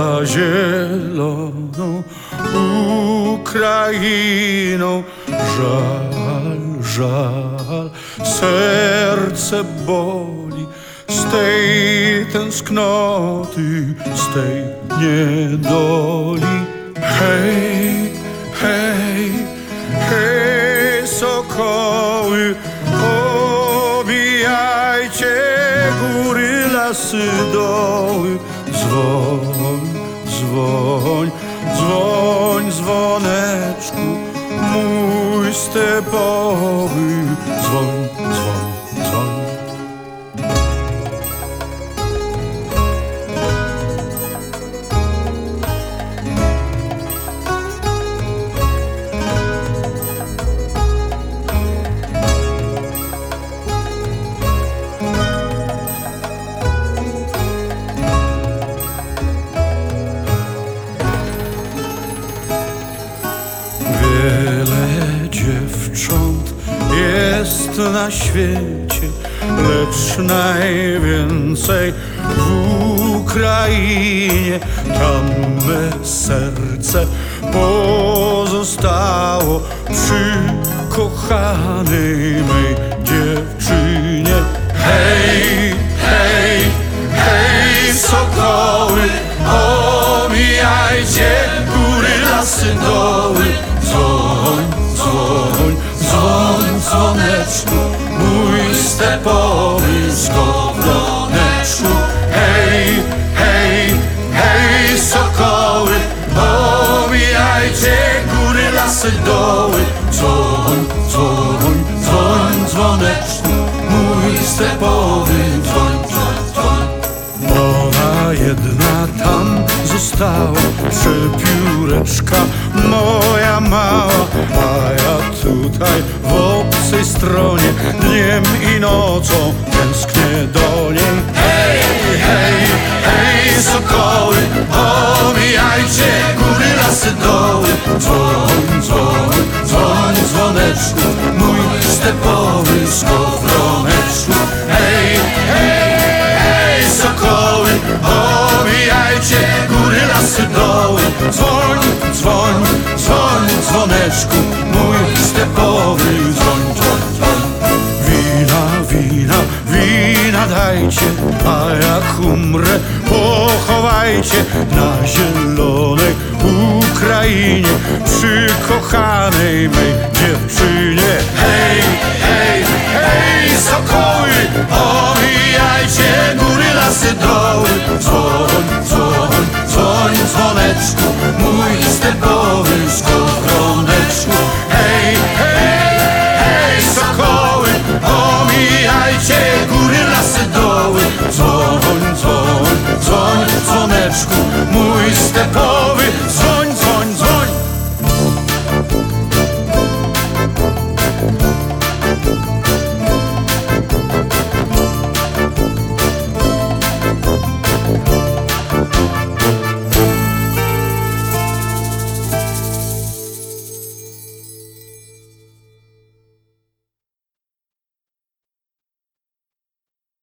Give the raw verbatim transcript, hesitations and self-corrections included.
za zieloną Ukrainą. Żal, żal, serce boli z tej tęsknoty, z tej niedoli. Hej, hej, hej, sokoły, obijajcie góry, lasy, doły. Dzwoń, dzwoń, dzwoń, dzwoneczku mój stepowy. Dzwoń, dzwoń, dzwoń. Wiele dziewcząt jest na świecie, lecz najwięcej w Ukrainie. Tam me serce pozostało przy kochanej mej dziewczynie. Hej, hej, hej, sokoły, omijajcie góry, lasy, doły. Dzwoń, dzwoń, dzwoń, dzwoneczku mój stepowy skowroneczku. Hej, hej, hej, sokoły, omijajcie góry, lasy, doły. Dzwoń, dzwoń, dzwoń, dzwoneczku mój stepowy, dzwoń, dzwoń, dzwoń. Ona jedna tam została, przepióreczka moja mała, a ja tutaj w obcej stronie dniem i nocą tęsknię do niej. Hej, hej, hej, sokoły, omijajcie góry, lasy, doły. Dzwoń, dzwoń, dzwoń, dzwoneczku mój stepowy skowroneczku. Hej, hej, hej, sokoły, omijajcie góry, lasy, doły. Dzwoń, dzwoń, dzwoń, dzwoneczku mój stepowy, dzwoń, dzwoń, dzwoń. Wina, wina, wina dajcie, a jak umrę pochowajcie na zielonej Ukrainie przy kochanej mej dziewczynie. Hej, hej, hej, sokoły, omijajcie góry, lasy, doły. Dzwoń, dzwoń, dzwoń, dzwoneczku mój stepowy skowroneczku. Hej, hej, hej, sokoły, omijajcie góry, lasy, doły. Dzwoń, dzwoń, dzwoń, dzwoneczku mój stepowy.